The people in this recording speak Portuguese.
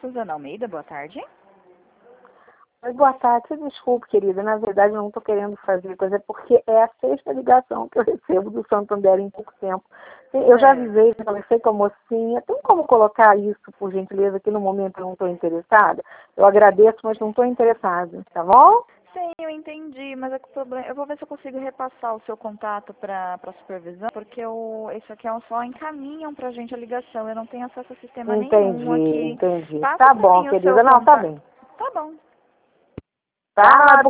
Suzana Almeida, boa tarde. Oi, boa tarde. Desculpe, querida. Na verdade, eu não estou querendo fazer coisa, porque é a sexta ligação que eu recebo do Santander em pouco tempo. Eu já avisei, já conversei com a mocinha. Tem como colocar isso, por gentileza, que no momento eu não estou interessada? Eu agradeço, mas não estou interessada, tá bom? Sim, eu entendi, mas é que o problema... Eu vou ver se eu consigo repassar o seu contato para a supervisão, porque isso aqui só encaminham para a gente a ligação. Eu não tenho acesso a sistema nenhum aqui. Entendi. Passa Tá para bom, mim o seu querida. Não, tá contato. bem. Tá bom. Tá?